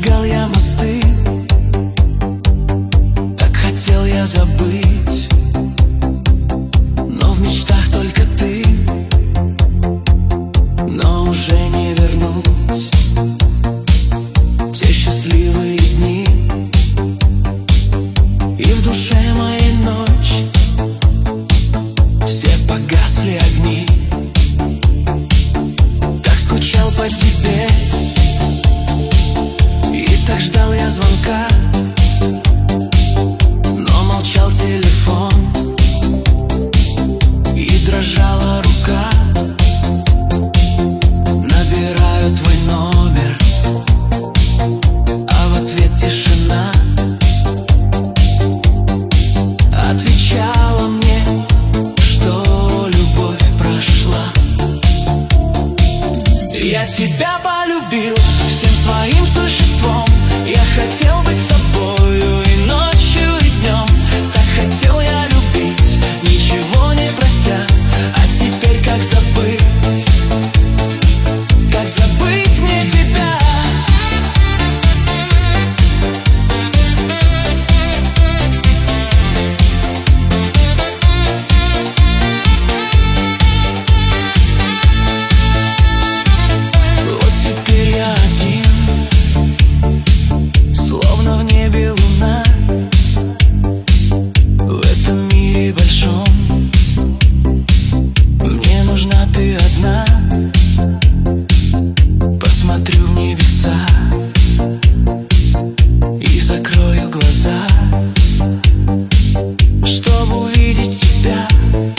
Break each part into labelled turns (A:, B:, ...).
A: сжигал я мосты, так хотел я забыть, но в мечтах только ты, но уже не вернуть те счастливые дни. И в душе моей ночь, все погасли огни. Так скучал по тебе, и так ждал я звонка, но молчал телефон, и дрожала рука. Набираю твой номер, а в ответ тишина. Отвечала мне, что любовь прошла. Я тебя полюбил всем своим существом. Я хотел быть с тобою и ночью, и днем. Так хотел я любить, ничего не прося. А теперь как забыть? Как забыть мне тебя? Вот теперь я один, словно в небе луна. В этом мире большом мне нужна ты одна. Посмотрю в небеса и закрою глаза, чтобы увидеть тебя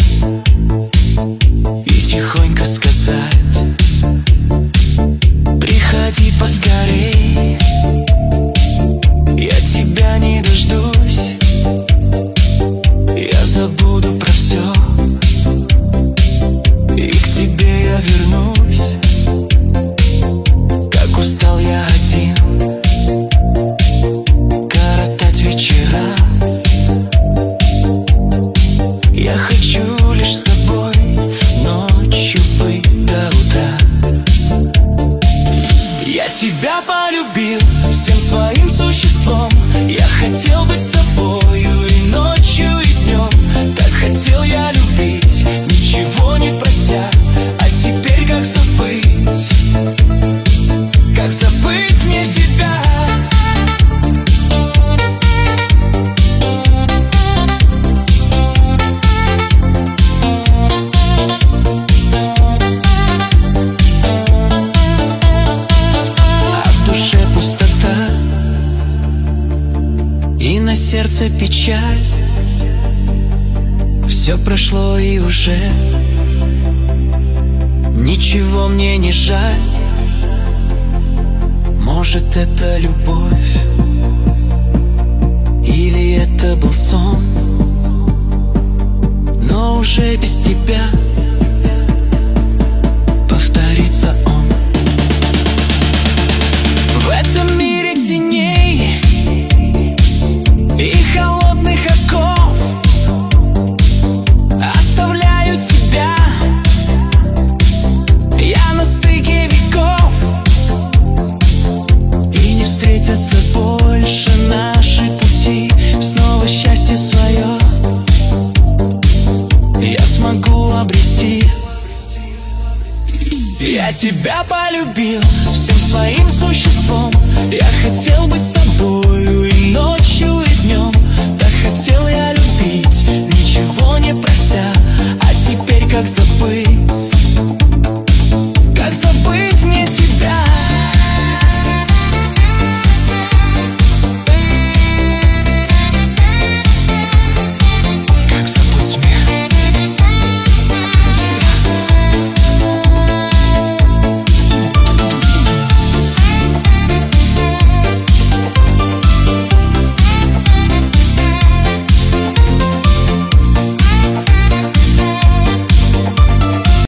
A: и тихонько сказать: приходи поскорей, я тебя не дождусь. Я забуду про все, и к тебе я вернусь. Как устал я один коротать вечера. Я хочу лишь с тобой ночью быть до утра. Я тебя полюбил всем своим существом. Я хотел быть с тобою и ночью, и днем. Так хотел я любить, ничего не прося. А теперь как забыть? Как забыть мне тебя? А в душе пустота, и на сердце печаль. Все прошло и уже ничего мне не жаль. Может, это любовь, или это был сон, но уже без тебя повторится он. В этом мире теней и холодных оков оставляю тебя. Я на стыке веков, и не встретятся больше наши пути. Снова счастье свое я смогу обрести. Я тебя полюбил всем своим существом. Я хотел быть с тобою и ночью, и днем. Так хотел я любить,